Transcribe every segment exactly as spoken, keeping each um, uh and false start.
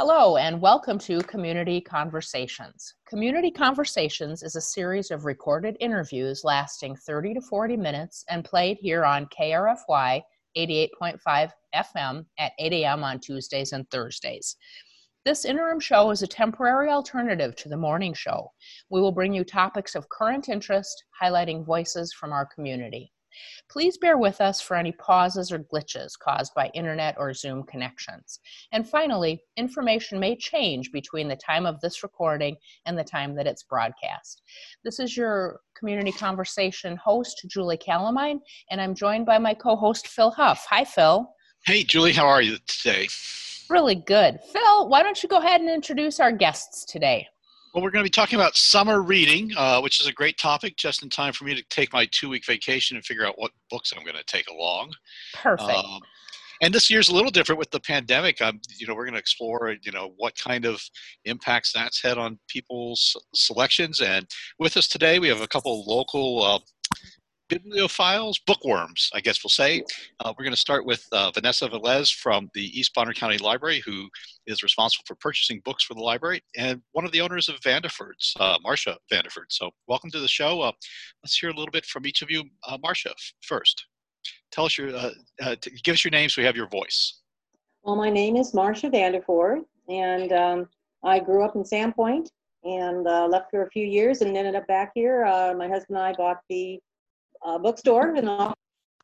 Hello and welcome to Community Conversations. Community Conversations is a series of recorded interviews lasting thirty to forty minutes and played here on K R F Y eighty-eight point five F M at eight A M on Tuesdays and Thursdays. This interim show is a temporary alternative to the morning show. We will bring you topics of current interest, highlighting voices from our community. Please bear with us for any pauses or glitches caused by internet or Zoom connections. And finally, information may change between the time of this recording and the time that it's broadcast. This is your Community Conversation host, Julie Calamine, and I'm joined by my co-host, Phil Huff. Hi, Phil. Hey, Julie, how are you today? Really good. Phil, why don't you go ahead and introduce our guests today? Well, we're going to be talking about summer reading, uh, which is a great topic, just in time for me to take my two-week vacation and figure out what books I'm going to take along. Perfect. Um, and this year's a little different with the pandemic. Um, you know, we're going to explore, you know, what kind of impacts that's had on people's selections. And with us today, we have a couple of local uh, bibliophiles, bookworms, I guess we'll say. Uh, we're going to start with uh, Vanessa Velez from the East Bonner County Library, who is responsible for purchasing books for the library, and one of the owners of Vanderford's, uh, Marcia Vanderford. So welcome to the show. Uh, let's hear a little bit from each of you. Uh, Marcia, first. Tell us your, uh, uh, t- give us your name so we have your voice. Well, my name is Marcia Vanderford, and um, I grew up in Sandpoint and uh, left for a few years and ended up back here. Uh, my husband and I bought the Uh, bookstore and all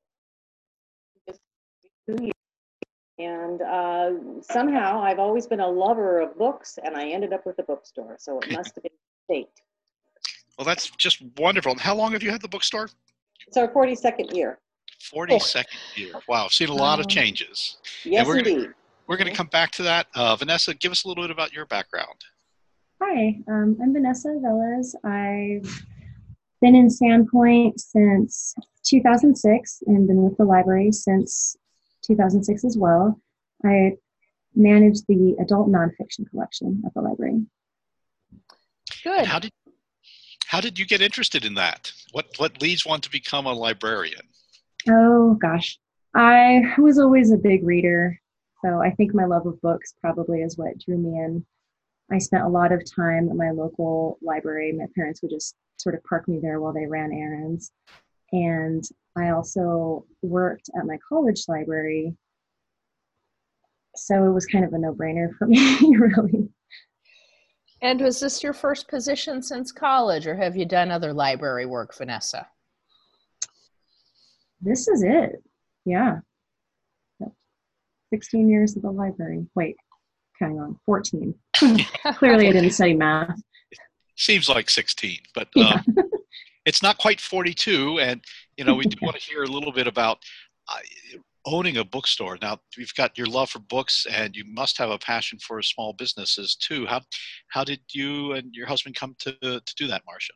just two years. And uh, somehow I've always been a lover of books, and I ended up with a bookstore, so it must have been fate. Well, that's just wonderful. How long have you had the bookstore? It's our forty-second year. forty-second year. Wow, I've seen a lot of changes. Yes, we're indeed. Gonna, we're going to come back to that. Uh, Vanessa, give us a little bit about your background. Hi, um, I'm Vanessa Velez. I've been in Sandpoint since two thousand six and been with the library since two thousand six as well. I manage the adult nonfiction collection at the library. Good. How did how did you get interested in that? What what leads one to become a librarian? Oh gosh, I was always a big reader, so I think my love of books probably is what drew me in. I spent a lot of time at my local library. My parents would just sort of park me there while they ran errands. And I also worked at my college library. So it was kind of a no-brainer for me, really. And was this your first position since college, or have you done other library work, Vanessa? This is it. Yeah. sixteen years at the library. Wait, hang on, fourteen. Clearly I didn't study math. Seems like sixteen, but Yeah. um, it's not quite forty-two. And, you know, we do want to hear a little bit about uh, owning a bookstore. Now, you've got your love for books, and you must have a passion for small businesses, too. How how did you and your husband come to, to do that, Marcia?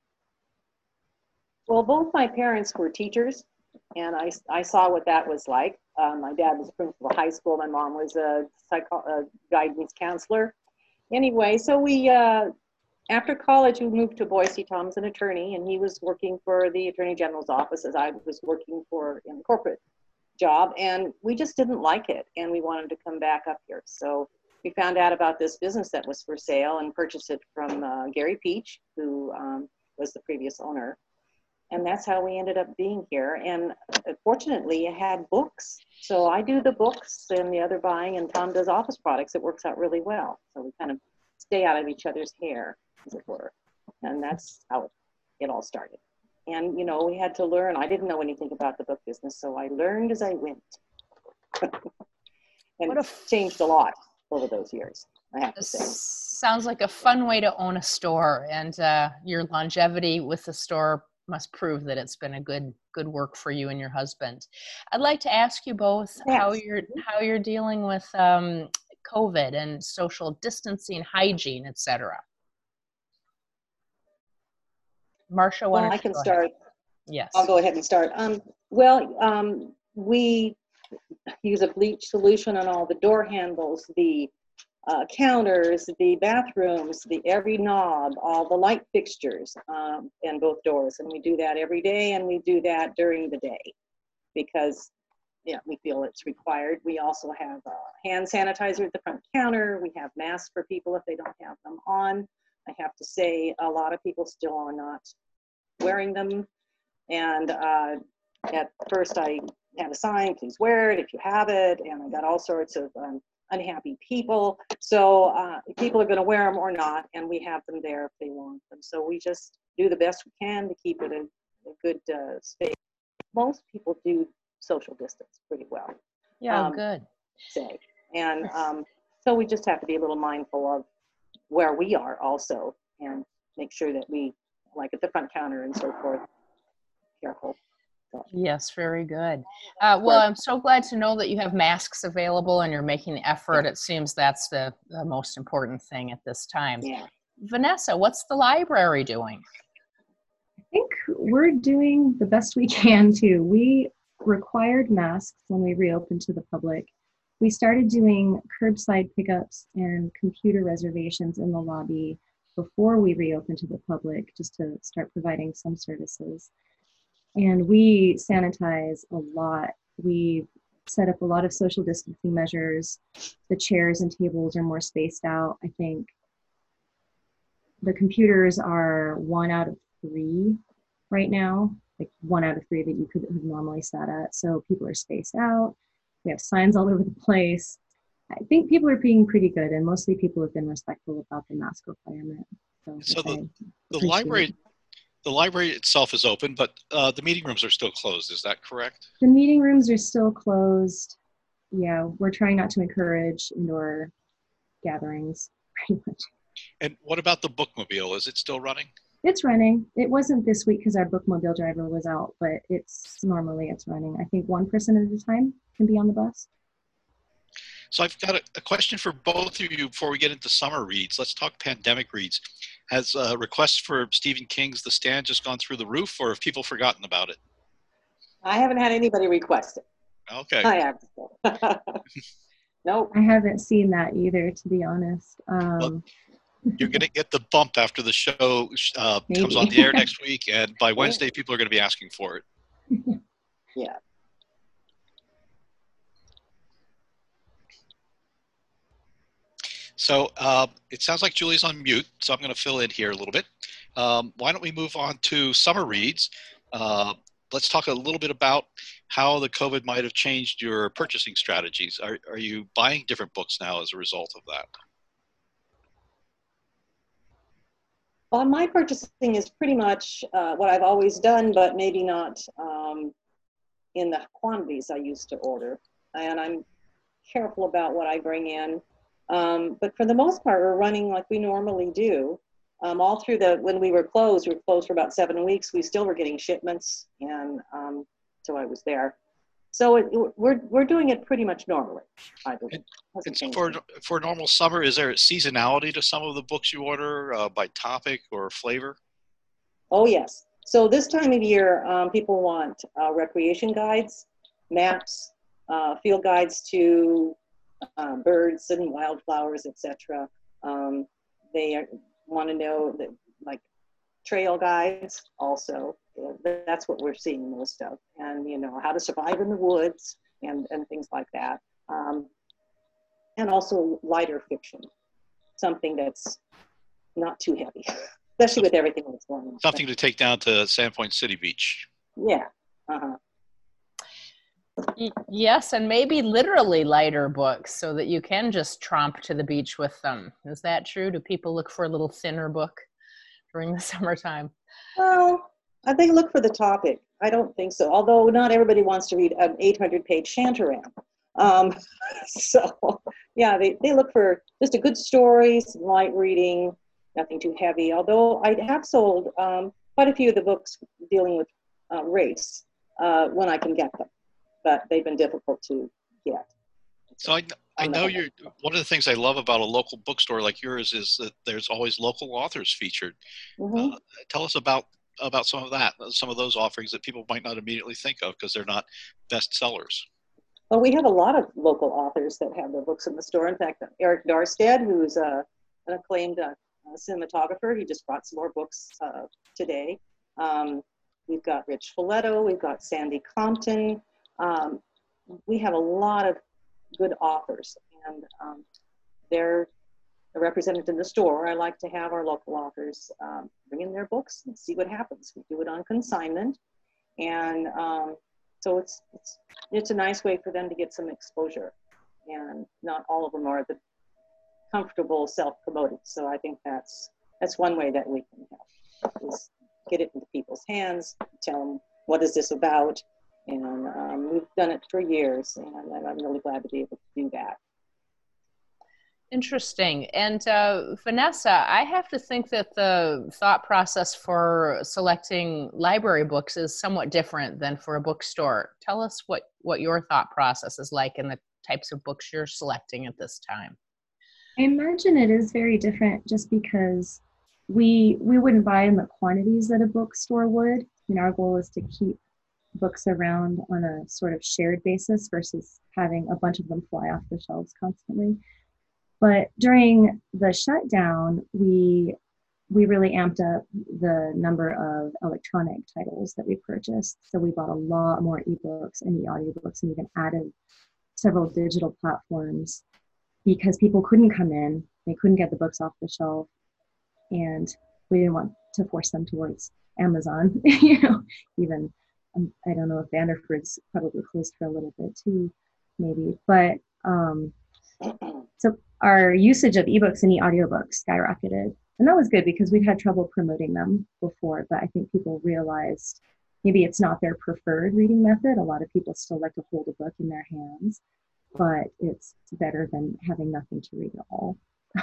Well, both my parents were teachers, and I, I saw what that was like. Uh, my dad was a principal of high school. My mom was a, psycho, a guidance counselor. Anyway, so we... Uh, After college, we moved to Boise. Tom's an attorney, and he was working for the Attorney General's office as I was working for in a corporate job, and we just didn't like it, and we wanted to come back up here. So we found out about this business that was for sale and purchased it from uh, Gary Peach, who um, was the previous owner, and that's how we ended up being here. And uh, fortunately, it had books, so I do the books and the other buying, and Tom does office products. It works out really well, so we kind of stay out of each other's hair, as it were. And that's how it, it all started. And, you know, we had to learn. I didn't know anything about the book business, so I learned as I went. And What a it's changed a lot over those years, I have to say. Sounds like a fun way to own a store, and uh, your longevity with the store must prove that it's been a good good work for you and your husband. I'd like to ask you both Yes. how you're how you're dealing with um, COVID and social distancing, hygiene, et cetera. Marcia, why Well, don't I you can go start. ahead? Yes. I'll go ahead and start. Um, well, um, we use a bleach solution on all the door handles, the uh, counters, the bathrooms, the every knob, all the light fixtures um, in both doors. And we do that every day, and we do that during the day because yeah, we feel it's required. We also have uh, hand sanitizer at the front counter. We have masks for people if they don't have them on. I have to say, a lot of people still are not wearing them. And uh, at first I had a sign, please wear it if you have it. And I got all sorts of um, unhappy people. So uh, people are gonna wear them or not, and we have them there if they want them. So we just do the best we can to keep it a, a good uh, space. Most people do social distance pretty well. Yeah, um, good. Say. And um, so we just have to be a little mindful of where we are also, and make sure that we, like at the front counter and so forth, careful. So, Yes, very good. Uh, well, I'm so glad to know that you have masks available and you're making the effort. It seems that's the, the most important thing at this time. yeah. Vanessa, what's the library doing? I think we're doing the best we can too. We required masks when we reopened to the public. We started doing curbside pickups and computer reservations in the lobby before we reopened to the public, just to start providing some services. And we sanitize a lot. We set up a lot of social distancing measures. The chairs and tables are more spaced out. I think the computers are one out of three right now, like one out of three that you could have normally sat at. So people are spaced out. We have signs all over the place. I think people are being pretty good, and mostly people have been respectful about the mask requirement. So, So the, the appreciate library, it. the library itself is open, but uh, the meeting rooms are still closed. Is that correct? The meeting rooms are still closed. Yeah, we're trying not to encourage indoor gatherings, pretty much. And what about the bookmobile? Is it still running? It's running. It wasn't this week because our bookmobile driver was out, but it's normally it's running. I think one person at a time can be on the bus. So I've got a, a question for both of you before we get into summer reads. Let's talk pandemic reads. Has uh, requests for Stephen King's The Stand just gone through the roof, or have people forgotten about it? I haven't had anybody request it. Okay. I have to say. Nope. I haven't seen that either, to be honest. Um, Well, you're going to get the bump after the show uh, comes Maybe. on the air next week, and by Wednesday, people are going to be asking for it. Yeah. So uh, it sounds like Julie's on mute, so I'm going to fill in here a little bit. Um, why don't we move on to summer reads? Uh, let's talk a little bit about how the COVID might have changed your purchasing strategies. Are, are you buying different books now as a result of that? Well, my purchasing is pretty much uh, what I've always done, but maybe not um, in the quantities I used to order. And I'm careful about what I bring in. Um, but for the most part, we're running like we normally do. Um, all through the, when we were closed, we were closed for about seven weeks, we still were getting shipments, and um, so I was there. So it, we're, we're doing it pretty much normally, I believe. And so for, for normal summer, is there seasonality to some of the books you order uh, by topic or flavor? Oh, yes. So this time of year, um, people want uh, recreation guides, maps, uh, field guides to uh, birds and wildflowers, et cetera. Um, they are, want to know that, like, trail guides also. That's what we're seeing most of. And, you know, how to survive in the woods and, and things like that. Um, and also lighter fiction, something that's not too heavy, especially with everything that's going on. Something to take down to Sandpoint City Beach. Yeah. Uh-huh. Y- Yes, and maybe literally lighter books so that you can just tromp to the beach with them. Is that true? Do people look for a little thinner book during the summertime? Well, I think look for the topic. I don't think so. Although not everybody wants to read an eight hundred page Shantaram. Um, so, yeah, they, they look for just a good story, some light reading, nothing too heavy. Although I have sold um, quite a few of the books dealing with uh, race uh, when I can get them, but they've been difficult to get. So I, I know you're, one of the things I love about a local bookstore like yours is that there's always local authors featured. Mm-hmm. Uh, tell us about, about some of that, some of those offerings that people might not immediately think of because they're not bestsellers. Well, we have a lot of local authors that have their books in the store. In fact, Eric Darstead, who's a, an acclaimed uh, cinematographer, he just brought some more books uh, today. Um, we've got Rich Folletto, we've got Sandy Compton. Um, we have a lot of good authors, and um, they're represented in the store. I like to have our local authors um, bring in their books and see what happens. We do it on consignment, and um, so it's, it's it's a nice way for them to get some exposure, and not all of them are the comfortable self-promoted. So I think that's that's one way that we can help, is get it into people's hands, tell them what is this about, and um, we've done it for years, and I'm really glad to be able to do that. Interesting. And uh, Vanessa, I have to think that the thought process for selecting library books is somewhat different than for a bookstore. Tell us what, what your thought process is like and the types of books you're selecting at this time. I imagine it is very different just because we we wouldn't buy in the quantities that a bookstore would. I mean, our goal is to keep books around on a sort of shared basis versus having a bunch of them fly off the shelves constantly. But during the shutdown, we we really amped up the number of electronic titles that we purchased. So we bought a lot more ebooks and e-audiobooks, and even added several digital platforms because people couldn't come in, they couldn't get the books off the shelf, and we didn't want to force them towards Amazon. You know, even um, I don't know if Vanderford's probably closed for a little bit too, maybe. But um, so our usage of ebooks and e-audiobooks skyrocketed, and that was good because we'd had trouble promoting them before. But I think people realized maybe it's not their preferred reading method. A lot of people still like to hold a book in their hands, but it's better than having nothing to read at all.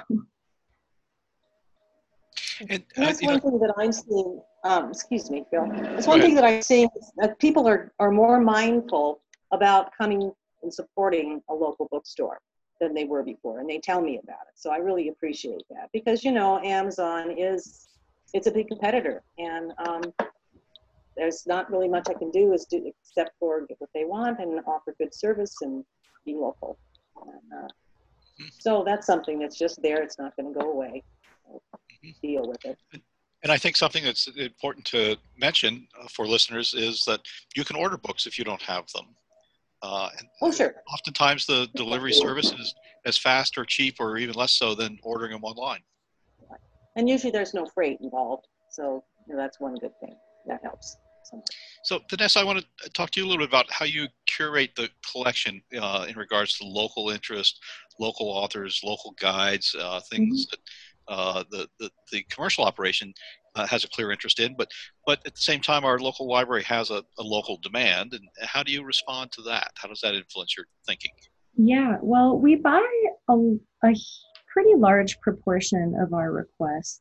And, And uh, that's you one know, thing that I'm seeing, um, excuse me, Phil. That's one thing that I'm seeing, is that people are, are more mindful about coming and supporting a local bookstore than they were before, and they tell me about it. So I really appreciate that, because, you know, Amazon is, it's a big competitor, and um, there's not really much I can do is do, except for get what they want and offer good service and be local. And, uh, so that's something that's just there. It's not going to go away. So deal with it. and I think something that's important to mention uh, for listeners is that you can order books if you don't have them. Uh, and Oh, sure. oftentimes the delivery service is as fast or cheap or even less so than ordering them online. And usually there's no freight involved. So you know, that's one good thing. That helps. Sometimes. So Vanessa, I want to talk to you a little bit about how you curate the collection uh, in regards to local interest, local authors, local guides, uh, things Mm-hmm. that uh, the, the, the commercial operation uh, has a clear interest in, but, but at the same time, our local library has a, a local demand. And how do you respond to that? How does that influence your thinking? Yeah, well, we buy a, a pretty large proportion of our requests.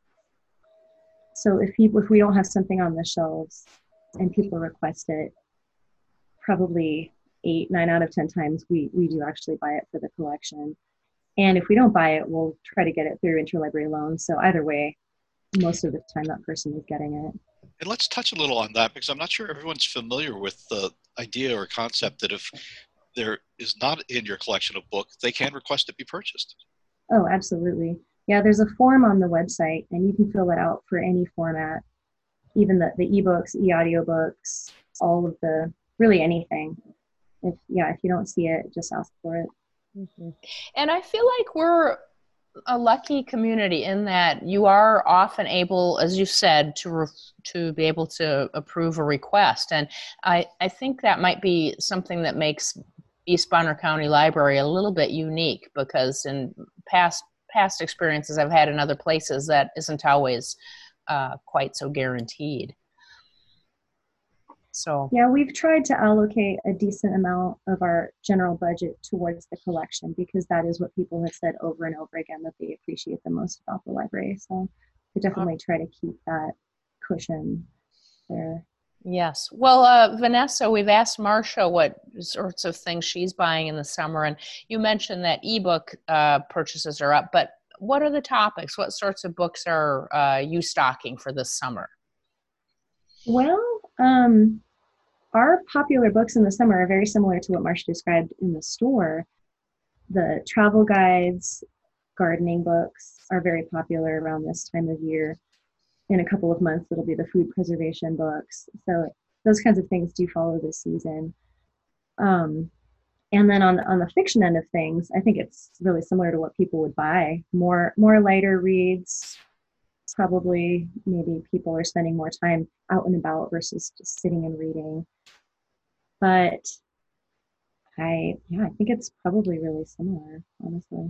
So if people, if we don't have something on the shelves and people request it, probably eight, nine out of ten times we, we do actually buy it for the collection. And if we don't buy it, we'll try to get it through interlibrary loans. So either way, most of the time that person is getting it. And let's touch a little on that, because I'm not sure everyone's familiar with the idea or concept that if there is not in your collection a book, they can request it be purchased. Oh, absolutely. Yeah, there's a form on the website, and you can fill it out for any format, even the, the ebooks, e-audiobooks, all of the, really anything. If yeah, if you don't see it, just ask for it. Mm-hmm. And I feel like we're a lucky community in that you are often able, as you said, to re- to be able to approve a request. And I, I think that might be something that makes East Bonner County Library a little bit unique, because in past past experiences I've had in other places, that isn't always uh, quite so guaranteed. So yeah, we've tried to allocate a decent amount of our general budget towards the collection, because that is what people have said over and over again that they appreciate the most about the library. So we definitely try to keep that cushion there. yes. Well, uh, Vanessa, we've asked Marcia what sorts of things she's buying in the summer, and you mentioned that ebook uh, purchases are up, but what are the topics? What sorts of books are uh, you stocking for this summer? Well, um, our popular books in the summer are very similar to what Marcia described in the store. The travel guides, gardening books are very popular around this time of year. In a couple of months, it'll be the food preservation books. So those kinds of things do follow the season. Um, And then on on the fiction end of things, I think it's really similar to what people would buy. More more lighter reads. Probably maybe people are spending more time out and about versus just sitting and reading. But I yeah, I think it's probably really similar, honestly.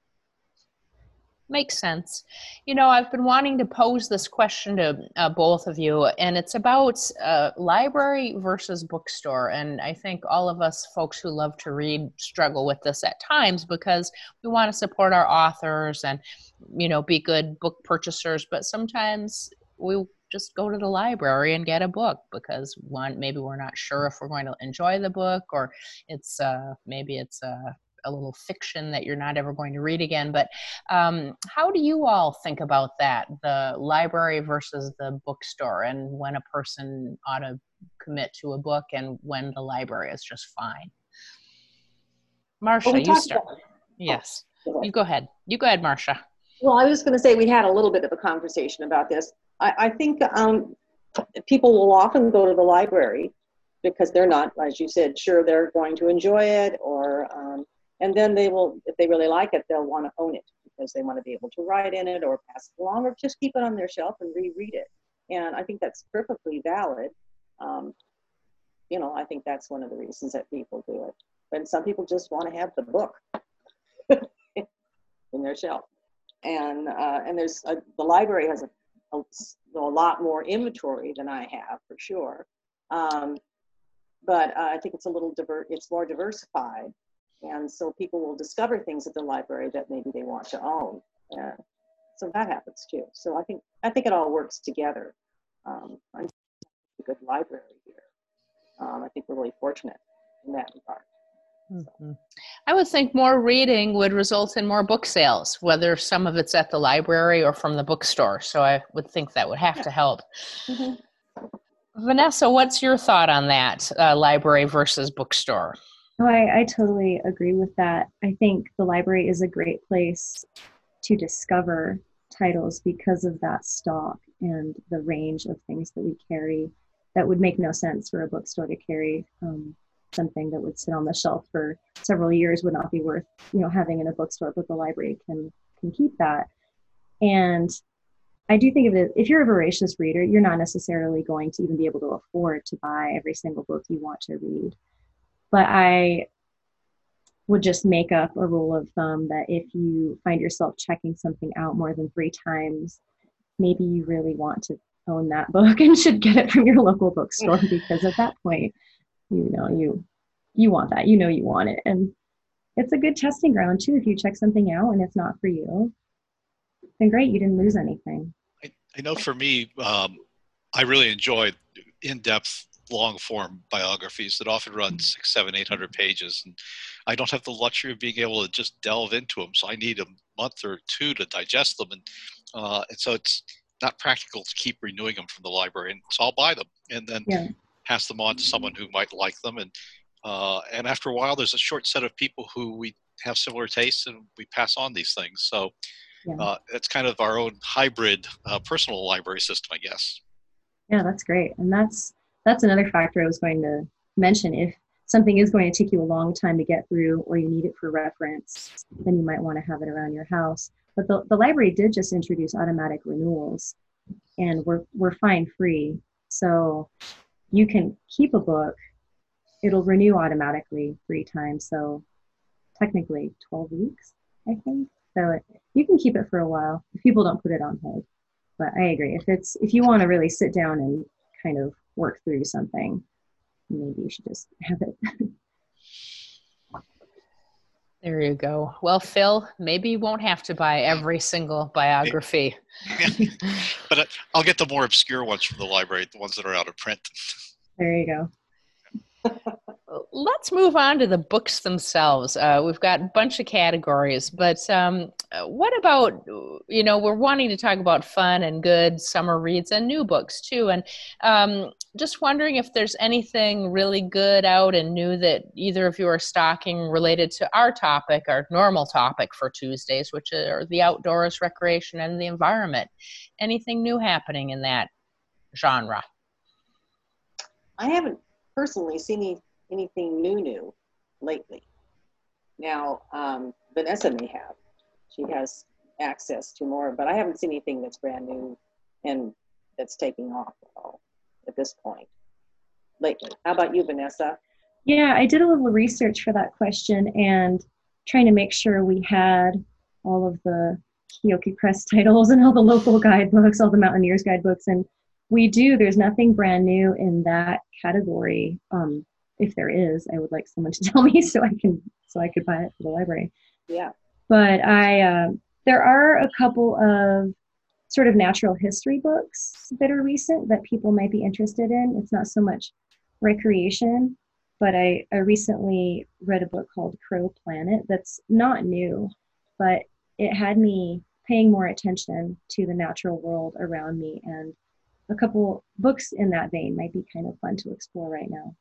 Makes sense. You know, I've been wanting to pose this question to uh, both of you, and it's about uh, library versus bookstore. And I think all of us folks who love to read struggle with this at times because we want to support our authors and, you know, be good book purchasers. But sometimes we just go to the library and get a book because one, maybe we're not sure if we're going to enjoy the book, or it's uh, maybe it's a uh, a little fiction that you're not ever going to read again. But um, how do you all think about that, the library versus the bookstore, and when a person ought to commit to a book and when the library is just fine? Marcia, Well, we you talked start. about- Yes, Oh, go ahead. you go ahead. You go ahead, Marcia. Well, I was going to say we had a little bit of a conversation about this. I, I think um, people will often go to the library because they're not, as you said, sure they're going to enjoy it, or um, and then they will, if they really like it, they'll want to own it because they want to be able to write in it or pass it along or just keep it on their shelf and reread it. And I think that's perfectly valid. Um, you know, I think that's one of the reasons that people do it. But some people just want to have the book in their shelf. And uh, and there's a, the library has a, a, a lot more inventory than I have, for sure. Um, but uh, I think it's a little diver it's more diversified. And so people will discover things at the library that maybe they want to own. Uh, so that happens too. So I think I think it all works together. Um, I'm a good library here. Um, I think we're really fortunate in that regard. Mm-hmm. I would think more reading would result in more book sales, whether some of it's at the library or from the bookstore. So I would think that would have Yeah. to help. Mm-hmm. Vanessa, what's your thought on that, uh, library versus bookstore? Oh, I, I totally agree with that. I think the library is a great place to discover titles because of that stock and the range of things that we carry that would make no sense for a bookstore to carry. Um, something that would sit on the shelf for several years would not be worth, you know, having in a bookstore, but the library can can keep that. And I do think of it, if you're a voracious reader, you're not necessarily going to even be able to afford to buy every single book you want to read. But I would just make up a rule of thumb that if you find yourself checking something out more than three times, maybe you really want to own that book and should get it from your local bookstore, because at that point, you know, you you want that, you know, you want it. And it's a good testing ground too. If you check something out and it's not for you, then great, you didn't lose anything. I, I know for me, um, I really enjoy in-depth long-form biographies that often run six, seven, eight hundred pages, and I don't have the luxury of being able to just delve into them. So I need a month or two to digest them, and uh, and so it's not practical to keep renewing them from the library. And so I'll buy them and then Yeah. pass them on to someone who might like them, and uh, and after a while, there's a short set of people who we have similar tastes, and we pass on these things. So Yeah. uh, it's kind of our own hybrid uh, personal library system, I guess. Yeah, that's great. And that's that's another factor I was going to mention. If something is going to take you a long time to get through, or you need it for reference, then you might want to have it around your house. But the, the library did just introduce automatic renewals, and we're we're fine free. So you can keep a book, it'll renew automatically three times. So technically twelve weeks, I think. So it, you can keep it for a while if people don't put it on hold. But I agree. If it's if you want to really sit down and kind of work through something, maybe you should just have it. There you go. Well, Phil, maybe you won't have to buy every single biography. But I'll get the more obscure ones from the library, the ones that are out of print. There you go. Let's move on to the books themselves. Uh, we've got a bunch of categories, but um, what about, you know, we're wanting to talk about fun and good summer reads and new books too. And um, just wondering if there's anything really good out and new that either of you are stocking related to our topic, our normal topic for Tuesdays, which are the outdoors, recreation, and the environment. Anything new happening in that genre? I haven't personally seen any, anything new new lately. Now, um, Vanessa may have. She has access to more, but I haven't seen anything that's brand new and that's taking off at all at this point lately. How about you, Vanessa? Yeah, I did a little research for that question and trying to make sure we had all of the Keokee Press titles and all the local guidebooks, all the Mountaineers guidebooks, and we do. There's nothing brand new in that category. Um, if there is, I would like someone to tell me so I can so I could buy it for the library. Yeah. But I uh, there are a couple of sort of natural history books that are recent that people might be interested in. It's not so much recreation, but I, I recently read a book called Crow Planet that's not new, but it had me paying more attention to the natural world around me, and a couple books in that vein might be kind of fun to explore right now.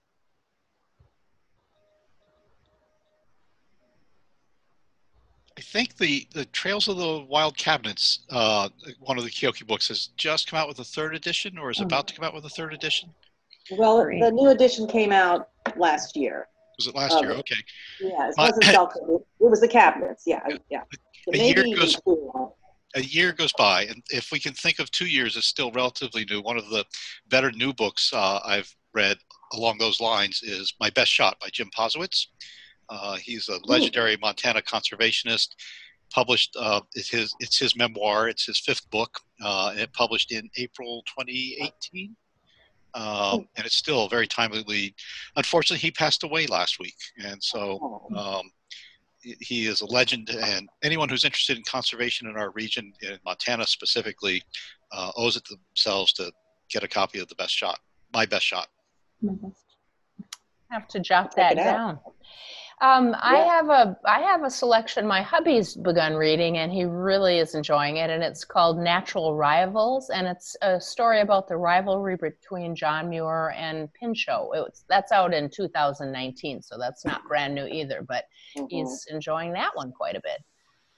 I think the, the Trails of the Wild Cabinets, uh, one of the Keokee books, has just come out with a third edition, or is Oh. about to come out with a third edition. Well, Great. the new edition came out last year. Was it last Of year? it. Okay. Yeah, it My- wasn't self. It was the cabinets. Yeah, yeah. So A maybe year even goes- two. uh, A year goes by, and if we can think of two years as still relatively new, one of the better new books uh, I've read along those lines is My Best Shot by Jim Posowitz. Uh, he's a legendary Montana conservationist. Published, uh, it's his it's his memoir. It's his fifth book, uh, and it published in April twenty eighteen. Um, and it's still a very timely lead. Unfortunately, he passed away last week, and so Oh. um, he is a legend. And anyone who's interested in conservation in our region, in Montana specifically, uh, owes it to themselves to get a copy of The Best Shot, My Best Shot. My best. Have to jot Check that it out. down. Um, I Yeah. have a I have a selection my hubby's begun reading, and he really is enjoying it. And it's called Natural Rivals, and it's a story about the rivalry between John Muir and Pinchot. It was, that's out in two thousand nineteen, so that's not brand new either. But Mhm. he's enjoying that one quite a bit.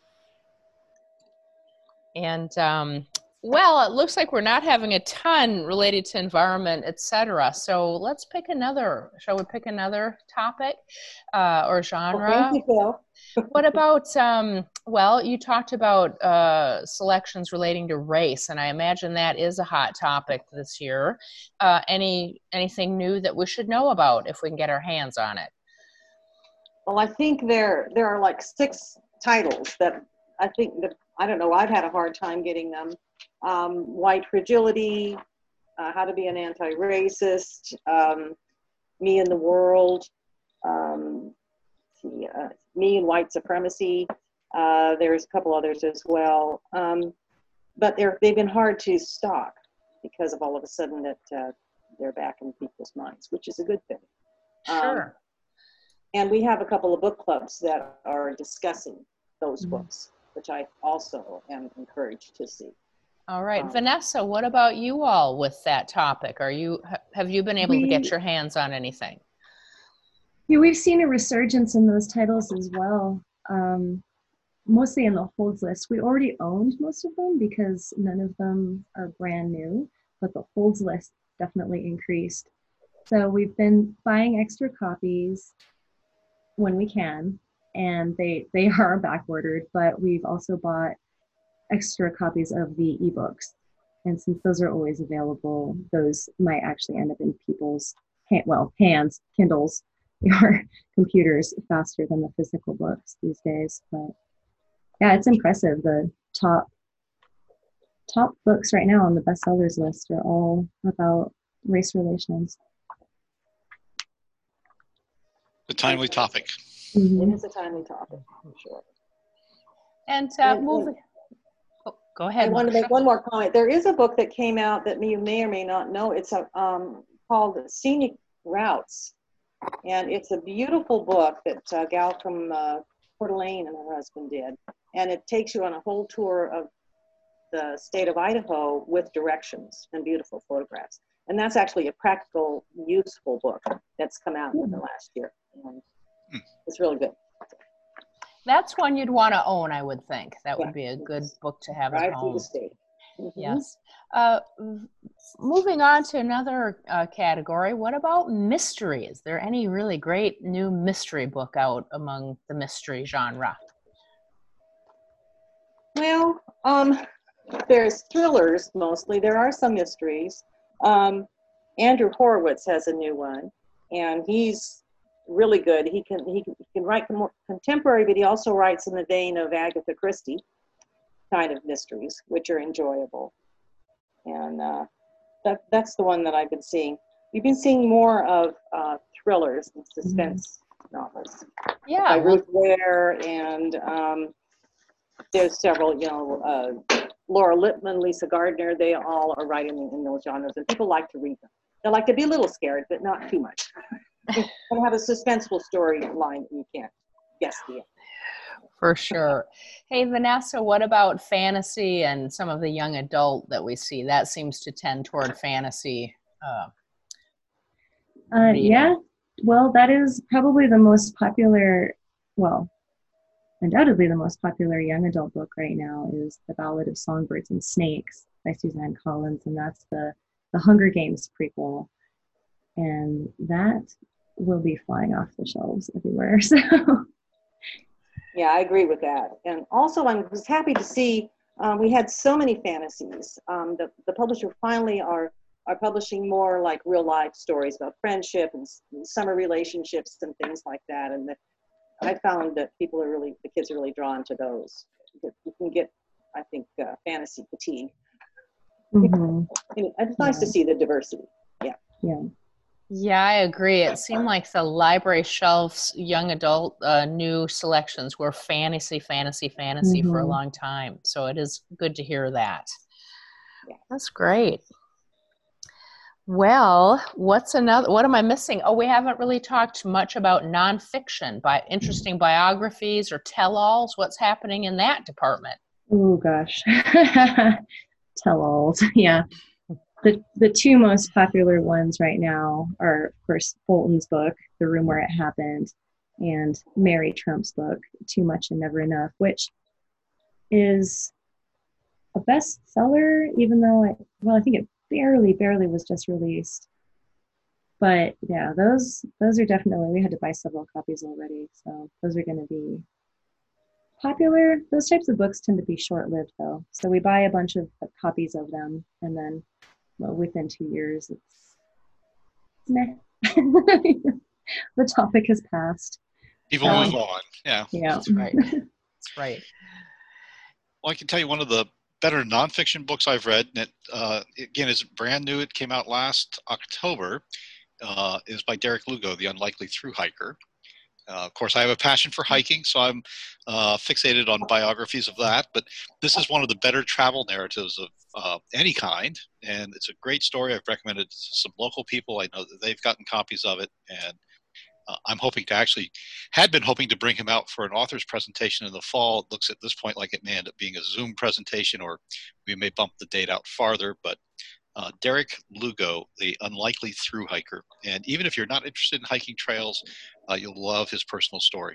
And um, well, it looks like we're not having a ton related to environment, et cetera. So let's pick another. Shall we pick another topic uh, or Well, genre? thank you, Phil. What about, um, well, you talked about uh, selections relating to race, and I imagine that is a hot topic this year. Uh, any anything new that we should know about if we can get our hands on it? Well, I think there there are like six titles that I think that I don't know. I've had a hard time getting them. Um, White Fragility, uh, How to Be an Anti-Racist, um, Me and the World, um, see, uh, Me and White Supremacy. Uh, there's a couple others as well, um, but they're they've been hard to stock because of all of a sudden that uh, they're back in people's minds, which is a good thing. Um, Sure. And we have a couple of book clubs that are discussing those Mhm. books, which I also am encouraged to see. All right. um, Vanessa, what about you all with that topic? Are you, ha- have you been able to get We- your hands on anything? Yeah, we've seen a resurgence in those titles as well, um, mostly in the holds list. We already owned most of them because none of them are brand new, but the holds list definitely increased. So we've been buying extra copies when we can, and they they are back ordered, but we've also bought extra copies of the ebooks. And since those are always available, those might actually end up in people's hand, well, hands, Kindles, or computers faster than the physical books these days. But yeah, it's impressive. The top top books right now on the bestsellers list are all about race relations. A timely topic. Mhm. It is a timely topic, I'm sure. And uh, And- moving, oh, go I ahead. want to make Marcia. one more comment. There is a book that came out that you may or may not know. It's a, um, called Scenic Routes. And it's a beautiful book that uh, gal from uh, Coeur d'Alene and her husband did. And it takes you on a whole tour of the state of Idaho with directions and beautiful photographs. And that's actually a practical, useful book that's come out in the last year. And it's really good. That's one you'd want to own, I would think. That would Yeah. be a good book to have at Right through the home. state. Mhm. Yes. Uh, v- moving on to another uh, category, what about mystery? Is there any really great new mystery book out among the mystery genre? Well, um, there's thrillers mostly. There are some mysteries. Um, Andrew Horowitz has a new one, and he's really good. He can he can, he can write con- contemporary, but he also writes in the vein of Agatha Christie kind of mysteries, which are enjoyable. And uh, that that's the one that I've been seeing. We've been seeing more of uh, thrillers and suspense novels Yeah, by well, Ruth Ware, and um, there's several, you know, uh, Laura Lippman, Lisa Gardner. They all are writing in, in those genres, and people like to read them. They like to be a little scared, but not too much. And have a suspenseful storyline you can't guess the end. for sure. Hey, Vanessa, what about fantasy and some of the young adult that we see? That seems to tend toward fantasy. Uh, Uh, reading. yeah, well, that is probably the most popular, well, undoubtedly the most popular young adult book right now is The Ballad of Songbirds and Snakes by Suzanne Collins, and that's the, the Hunger Games prequel. And that will be flying off the shelves everywhere. So Yeah, I agree with that. And also, I was happy to see um, we had so many fantasies. Um, the, the publisher finally are are publishing more like real life stories about friendship and, s- and summer relationships and things like that. And the, I found that people are really, the kids are really drawn to those. You can get, I think, uh, fantasy fatigue. mhm, And it's nice to Yeah. see the diversity. yeah. Yeah, I agree. It seemed like the library shelves, young adult uh, new selections were fantasy, fantasy, fantasy for a Mhm. long time. So it is good to hear that. Yeah. That's great. Well, what's another? What am I missing? Oh, we haven't really talked much about nonfiction, by interesting biographies or tell-alls. What's happening in that department? Oh gosh. Tell-alls. Yeah. The the two most popular ones right now are, of course, Bolton's book, The Room Where It Happened, and Mary Trump's book, Too Much and Never Enough, which is a bestseller, even though it, well, I think it barely, barely was just released. But yeah, those those are definitely, we had to buy several copies already, so those are going to be popular. Those types of books tend to be short-lived, though. So we buy a bunch of copies of them, and then, well, within two years, it's meh. The topic has passed. People Oh, move on. Yeah. Yeah. That's right. That's right. Well, I can tell you one of the better nonfiction books I've read, and it, uh, again, is brand new. It came out last October. Uh, is by Derek Lugo, The Unlikely Thru Hiker. Uh, of course, I have a passion for hiking, so I'm uh, fixated on biographies of that. But this is one of the better travel narratives of uh, any kind, and it's a great story. I've recommended it to some local people. I know that they've gotten copies of it, and uh, I'm hoping to actually, had been hoping to bring him out for an author's presentation in the fall. It looks at this point like it may end up being a Zoom presentation, or we may bump the date out farther. But uh, Derek Lugo, The Unlikely Thru Hiker. And even if you're not interested in hiking trails, uh, you'll love his personal story.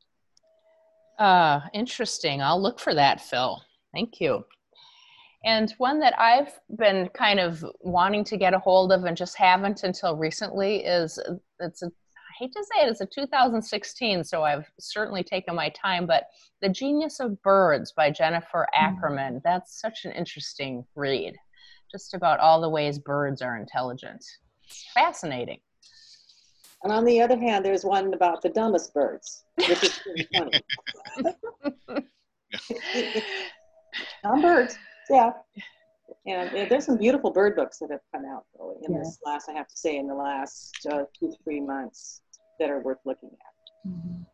Uh, interesting. I'll look for that, Phil. Thank you. And one that I've been kind of wanting to get a hold of and just haven't until recently is, it's a, I hate to say it, it's a two thousand sixteen, so I've certainly taken my time, but The Genius of Birds by Jennifer Ackerman. That's such an interesting read, just about all the ways birds are intelligent. It's fascinating. And on the other hand, there's one about the dumbest birds, which is pretty funny. Dumb birds, yeah. And uh, there's some beautiful bird books that have come out though, in Yeah. this last, I have to say, in the last uh, two, three months that are worth looking at. Mhm.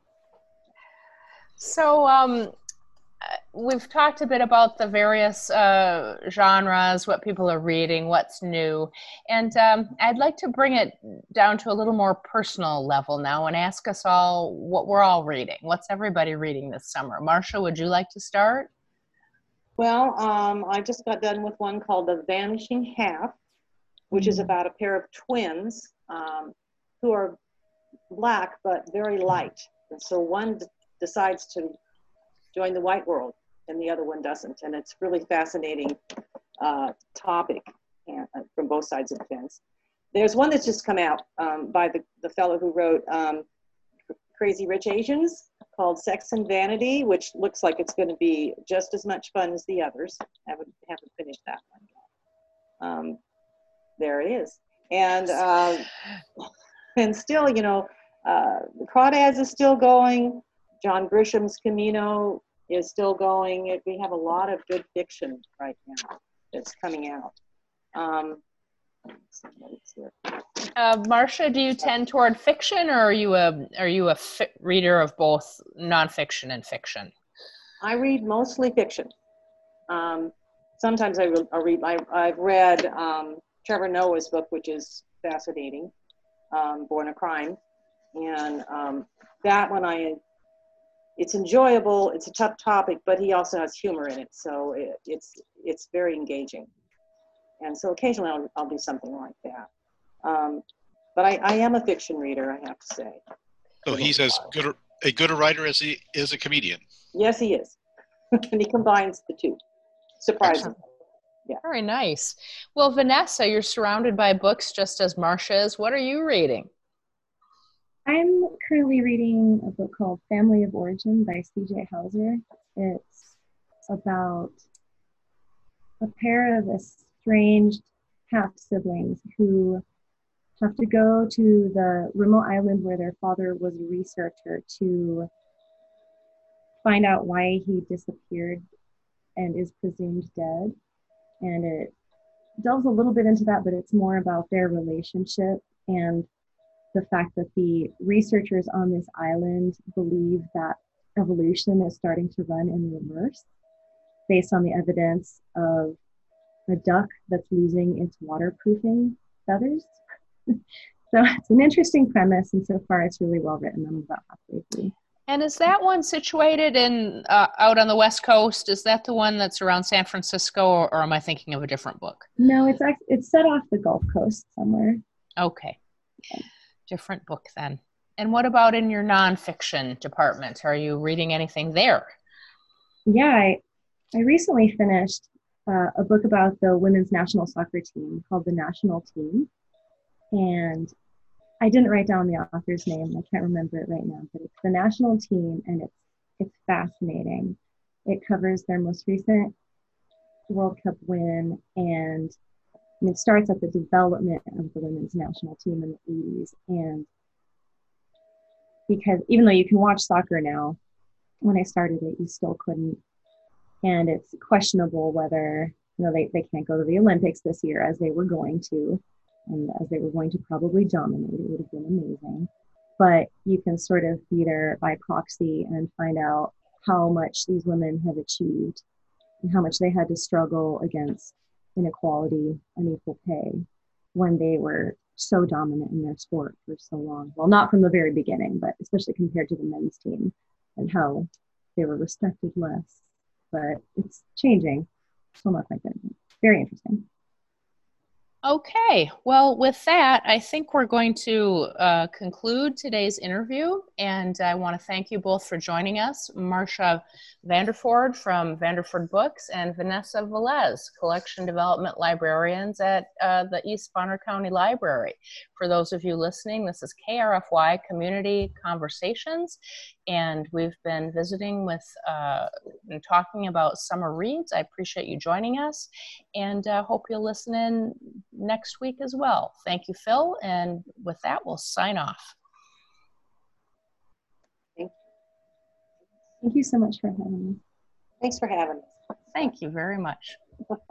So um, uh, we've talked a bit about the various uh, genres, what people are reading, what's new. And um, I'd like to bring it down to a little more personal level now and ask us all what we're all reading. What's everybody reading this summer? Marcia, would you like to start? Well, um, I just got done with one called The Vanishing Half, which is Mhm. about a pair of twins um, who are black but very light. And so one d- decides to join the white world and the other one doesn't. And it's really fascinating uh, topic and, uh, from both sides of the fence. There's one that's just come out um, by the, the fellow who wrote um, Crazy Rich Asians, called Sex and Vanity, which looks like it's going to be just as much fun as the others. I haven't, haven't finished that one. Um, there it is. And, uh, and still, you know, uh, the Crawdads is still going. John Grisham's Camino is still going. It, we have a lot of good fiction right now that's coming out. Um, Uh, Marcia, do you tend toward fiction, or are you a are you a fi- reader of both nonfiction and fiction? I read mostly fiction. Um, sometimes I, re- I read. I, I've read um, Trevor Noah's book, which is fascinating, um, Born a Crime, and um, that one I. It's enjoyable. It's a tough topic, but he also has humor in it, so it, it's it's very engaging. And so occasionally I'll, I'll do something like that. Um, but I, I am a fiction reader, I have to say. So he's as good a, a good a writer as he is a comedian. Yes, he is. And he combines the two, surprisingly. Yeah. Very nice. Well, Vanessa, you're surrounded by books just as Marcia is. What are you reading? I'm currently reading a book called Family of Origin by C J Hauser. It's about a pair of estranged half-siblings who have to go to the remote island where their father was a researcher to find out why he disappeared and is presumed dead. And it delves a little bit into that, but it's more about their relationship and the fact that the researchers on this island believe that evolution is starting to run in reverse based on the evidence of a duck that's losing its waterproofing feathers. So it's an interesting premise, and so far it's really well written. I'm about halfway through. And is that one situated in uh, out on the West Coast? Is that the one that's around San Francisco, or, or am I thinking of a different book? No, it's act- it's set off the Gulf Coast somewhere. Okay. Different book then. And what about in your nonfiction department? Are you reading anything there? Yeah, I, I recently finished uh, a book about the women's national soccer team called The National Team. And I didn't write down the author's name. I can't remember it right now, but it's The National Team, and it's it's fascinating. It covers their most recent World Cup win, and I mean, it starts at the development of the women's national team in the eighties. And because even though you can watch soccer now, when I started it, you still couldn't. And it's questionable whether, you know, they, they can't go to the Olympics this year as they were going to, and as they were going to probably dominate. It would have been amazing. But you can sort of be there by proxy and find out how much these women have achieved and how much they had to struggle against inequality, unequal pay, when they were so dominant in their sport for so long. Well, not from the very beginning, but especially compared to the men's team and how they were respected less. But it's changing. Still not quite there. Very interesting. Okay, well, with that, I think we're going to uh, conclude today's interview, and I want to thank you both for joining us, Marcia Vanderford from Vanderford Books and Vanessa Velez, Collection Development Librarians at uh, the East Bonner County Library. For those of you listening, this is K R F Y Community Conversations, and we've been visiting with uh, and talking about summer reads. I appreciate you joining us, and uh, hope you'll listen in next week as well. Thank you, Phil, and with that, we'll sign off. Thank Thank you so much for having me. Thanks for having us. Thank you very much.